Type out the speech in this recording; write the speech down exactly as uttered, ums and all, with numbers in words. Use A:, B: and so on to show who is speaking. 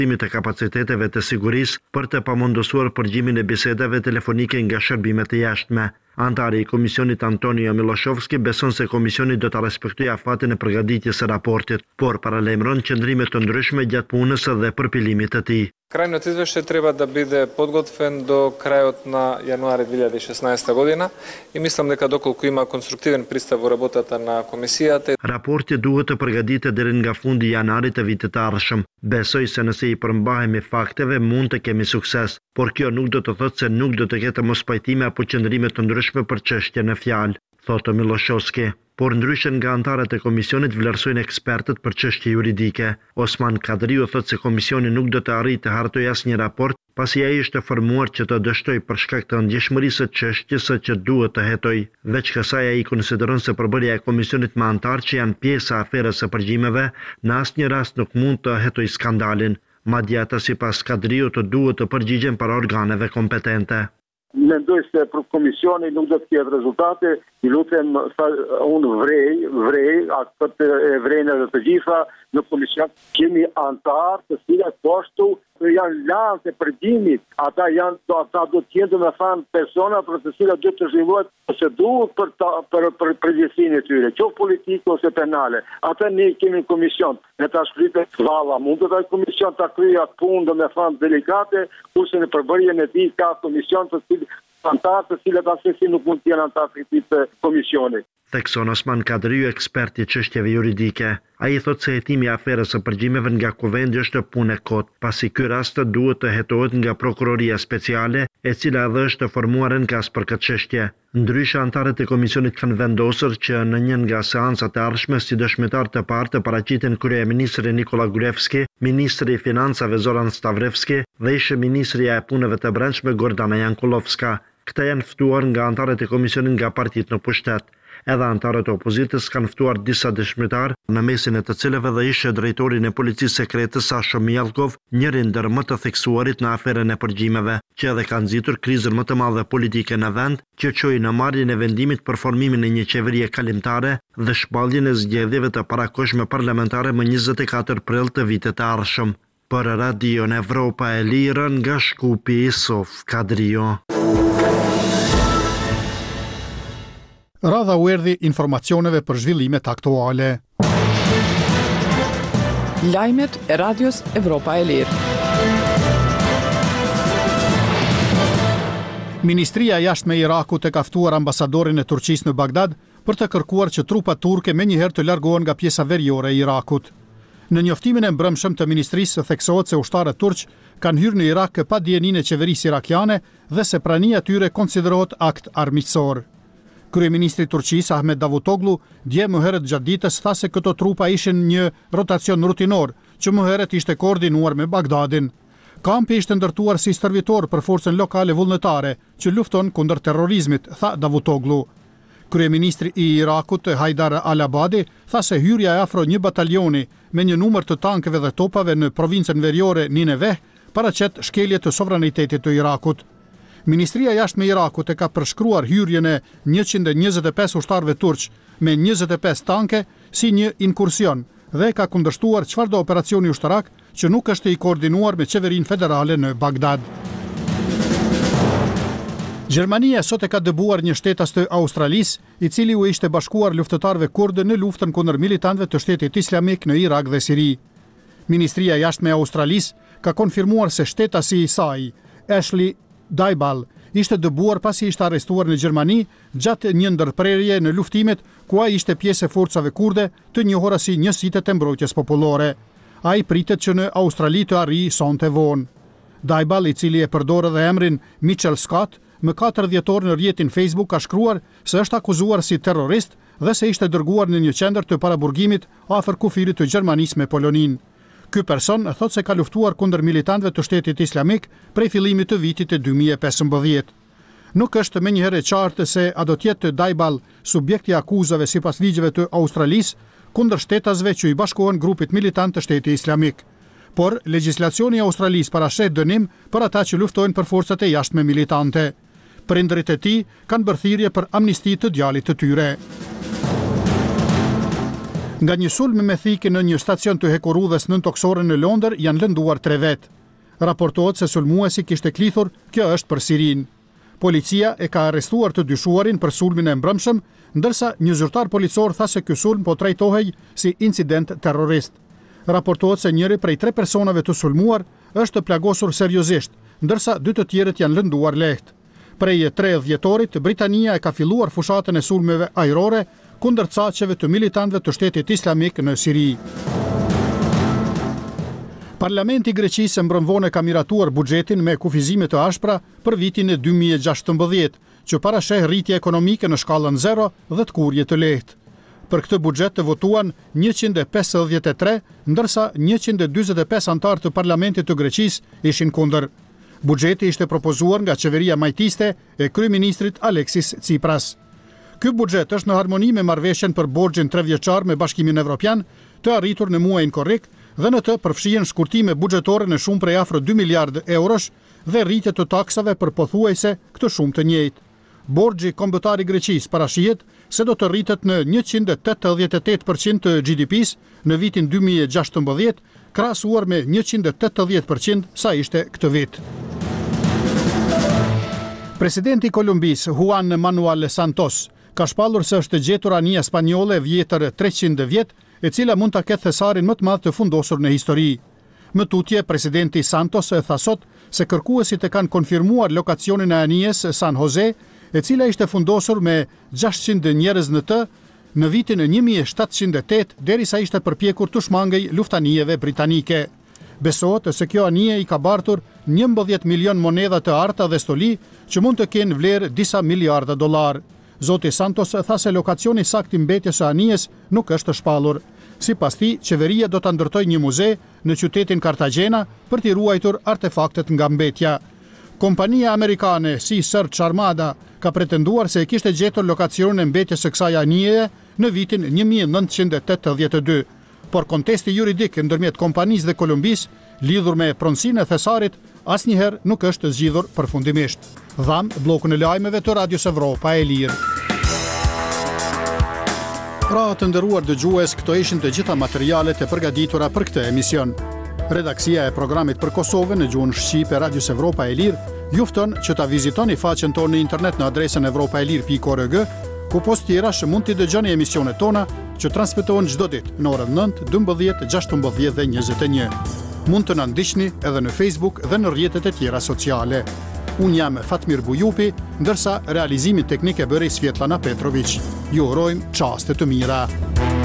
A: të kapaciteteve të sigurisë për të pamundosuar përgjimin e bisedave telefonike nga shërbimet e jashtme. Antari i komisionit Antonio Miloshovski beson se komisioni do të respektojë afatin e përgatitjes së raportit, por paralajmëron qëndrime të ndryshme gjatë punës dhe përpilimit të tij.
B: Крајниот извештај треба да биде подготвен до крајот на јануари две илјади и шеснаесета година и мислам дека доколку има конструктивен пристап во работата на комисијата.
A: Raporti duhet të përgatitet deri nga fundi i janarit të vitit të ardhshëm. Besoj se nëse i përmbahemi fakteve mund të kemi sukses, por kjo nuk do të thotë se nuk do të ketë mospajtime apo qëndrime të ndryshme për çështjen e fjalë, thotë Miloshovski. Por ndryshe nga antarët e komisionit vlerësojnë ekspertët për çështje juridike. Osman Kadriu thotë se komisioni nuk do të arrijë të hartojë asnjë raport, pasi ai është formuar që të dështojë për shkak të ndjeshmërisë së çështjes së që duhet të hetojë. Veç kësaj ai konsideron se përbërja e komisionit me antarë që janë pjesë e aferës së përgjimeve në asnjë rast nuk mund të hetojë skandalin. Madje ata sipas Kadriut të duhet të përgjigjen para organeve kompetente.
C: Mendoj se për komisioni nuk do të ketë rezultate, i lutem unë vrej, vrej, atë e vrejnë edhe të gjitha në komision. Kemi antarë të cilat poshtu janë lanë të përgjimit, ata janë, ata do të jenë me thanë persona për të cilat do të zhvillohet procedurë për për për përgjegjësinë e tyre, qoftë politike ose penale. Ata ne kemi komision, ne ta shkripe valla, mund të taj komision ta kryej atë punë do me thanë delikate, kurse në përbërjen e tij ka komision të cilat antarë të cilët asesi nuk mund të jenë antarë të këtij komisioni.
A: Thekson Osman Kadriu, ekspert i çështjeve juridike. Ai thotë se hetimi i aferës së përgjimeve nga kuvendi është punë e kot, pasi ky rast duhet të hetohet nga prokuroria speciale, e cila edhe është formuar në kas për këtë çështje. Ndryshe, antarët e komisionit kanë vendosur që në një nga seancat e ardhshme si dëshmitar të parë të paraqiten kryeministri Nikola Gruevski, ministri i financave Zoran Stavrevski dhe ish ministrja e punëve të brendshme Gordana Jankulovska. Këta janë ftuar nga antarët e komisionit nga partitë në pushtet. Edhe antarët e opozitës kanë ftuar disa dëshmitar, në mesin e të cilëve dhe ishte drejtorin e policisë sekrete Sasho Mielkov, njëri ndër më të theksuarit në aferën e përgjimeve, që edhe kanë nxitur krizën më të madhe politike në vend, që çoi në marrjen e vendimit për formimin e një qeverie kalimtare dhe shpalljen e zgjedhjeve të parakohshme parlamentare më njëzet e katër prill të vitit të ardhshëm. Për Radion Evropa e Lirë nga Shkupi, Sof Kadrio.
D: Radha u erdhi informacioneve për zhvillimet aktuale.
E: Lajmet e Radios Evropa e Lirë.
D: Ministria e Jashtme e Irakut e ka ftuar ambasadorin e Turqisë në Bagdad për të kërkuar që trupat turke menjëherë të largohen nga pjesa veriore e Irakut. Në njoftimin e mbrëmshëm të ministrisë theksohet se ushtarët turq kanë hyrë në Irak pa dijenin e qeverisë irakiane dhe se prania e tyre konsiderohet akt armiqësor. Kryeministri i Turqisë Ahmet Davutoglu dje më herët gjatë ditës tha se këto trupa ishin një rotacion rutinor, që më herët ishte koordinuar me Bagdadin. Kampi ishte ndërtuar si stërvitor për forcën lokale vullnetare që lufton kundër terrorizmit, tha Davutoglu. Kryeministri i Irakut Haidar al-Abadi tha se hyrja e afro një batalioni me një numër të tankeve dhe topave në provincën veriore Nineveh paraqet shkelje të sovranitetit të Irakut. Ministria e Jashtme e Irakut e ka përshkruar hyrjen e njëqind e njëzet e pesë ushtarëve turq me njëzet e pesë tanke si një inkursion dhe ka kundërshtuar çfarëdo operacioni ushtarak që nuk është i koordinuar me qeverinë federale në Bagdad. Gjermania sot e ka dëbuar një shtetas të Australisë, i cili u ishte bashkuar luftëtarëve kurdë në luftën kundër militantëve të Shtetit Islamik në Irak dhe Siri. Ministria e Jashtme e Australisë ka konfirmuar se shtetasi i saj, Ashley Daibal, ishte dëbuar pasi ishte arrestuar në Gjermani gjatë një ndërprerje në luftimet ku ai ishte pjesë e forcave kurde të njohura si Njësitë e Mbrojtjes Popullore. Ai pritet që në Australi të arrijë sonte vonë. Daibal, i cili e përdor edhe emrin Mitchell Scott, më katër dhjetor në rrjetin Facebook ka shkruar se është akuzuar si terrorist dhe se ishte dërguar në një qendër të paraburgimit afër kufirit të Gjermanisë me Polonin. Ky person thot se ka luftuar kundër militantëve të Shtetit Islamik prej fillimit të vitit e dy mijë e pesëmbëdhjetë. Nuk është menjëherë e qartë se a do të jetë Daibal subjekti i akuzave sipas ligjeve të Australisë kundër shtetasve që i bashkohen grupit militant të Shtetit Islamik. Por legjislacioni i Australisë parashet dënim për ata që luftojnë për forcat e jashtme militante. Prindërit e tij kanë bërë thirrje për amnisti të djalit të tyre. Nga një sulm me thikë në një stacion të hekurudhës nëntoksore në Londër janë lënduar tre vetë. Raportohet se sulmuesi kishte klithur, kjo është për Sirin. Policia e ka arrestuar të dyshuarin për sulmin e mbrëmshëm, ndërsa një zyrtar policor tha se ky sulm po trajtohej si incident terrorist. Raportohet se njëri prej tre personave të sulmuar është të plagosur seriozisht, ndërsa dy të tjerët janë lënduar lehtë. Prej tridhjetë dhjetorit, Britania e ka filluar fushatën e sulmeve ajrore kundër caqeve të militantëve të Shtetit Islamik në Siri. Parlamenti i Greqisë mbrëmvone ka miratuar buxhetin me kufizime të ashpra për vitin e dy mijë e gjashtëmbëdhjetë, që parasheh rritje ekonomike në shkallën zero dhe të kurje të lehtë. Për këtë buxhet të votuan njëqind e pesëdhjetë e tre, ndërsa njëqind e dyzet e pesë antar të Parlamentit të Greqisë ishin kundër. Buxheti ishte propozuar nga qeveria majtiste e kryeministrit Aleksis Tsipras. Ky buxhet është në harmoni me marrëveshjen për borxhin trevjeçar me Bashkimin Evropian, të arritur në muajin korrik, dhe në të përfshihen shkurtime buxhetore në shumë prej afro dy miliardë eurosh dhe rritje të taksave për pothuajse këtë shumë të njëjtë. Borxhi kombëtar i Greqisë parashihet se do të rritet në njëqind e tetëdhjetë e tetë përqind të G D P-s në vitin dy mijë e gjashtëmbëdhjetë, krahasuar me njëqind e tetëdhjetë përqind sa ishte këtë vit. Presidenti i Kolumbisë, Juan Manuel Santos, ka shpallur se është gjetur anija spanjolle e vjetër treqind vjet, e cila mund ta ketë thesarin më të madh të fundosur në histori. Më tutje, presidenti Santos e tha sot se kërkuesit e kanë konfirmuar lokacionin e anijes San Jose, e cila ishte fundosur me gjashtëqind njerëz në të në vitin e një mijë e shtatëqind e tetë, derisa ishte përpjekur të shmangej luftanijeve britanike. Besohet se kjo anije i ka bartur njëmbëdhjetë milion monedha të arta dhe stoli, që mund të kenë vlerë disa miliarda dollar. Zoti Santos tha se lokacioni sakt i mbetjes së anijes nuk është shpallur. Sipas tij, qeveria do ta ndërtojë një muze në qytetin Cartagena për t'i ruajtur artefaktet nga mbetja. Kompania amerikane Sea Search Armada ka pretenduar se e kishte gjetur lokacionin e mbetjes së kësaj anije në vitin një mijë e nëntëqind e tetëdhjetë e dy, por kontesti juridik ndërmjet kompanisë dhe Kolumbisë lidhur me pronësinë e thesarit asnjëherë nuk është zgjidhur përfundimisht. Dham bllokun e lajmeve të Radios Evropa e Lirë. Pra të nderuar dëgjues, këto ishin të gjitha materialet e përgatitura për këtë emision. Redaksia e programit për Kosovën në gjuhën shqipe Radios Evropa e Lirë ju fton që ta vizitoni faqen tonë në internet në adresën evropaelir pikë org, ku post tjera që mund t'i dëgjoni emisionet tona që transmetohen çdo ditë në orën nëntë, dymbëdhjetë, gjashtëmbëdhjetë dhe njëzet e një. Mund të na ndiqni edhe në Facebook dhe në rrjetet e tjera sociale. Unë jam Fatmir Bujupi, ndërsa realizimin teknik e bëri Svetlana Petrović. Ju urojmë çaste të mira.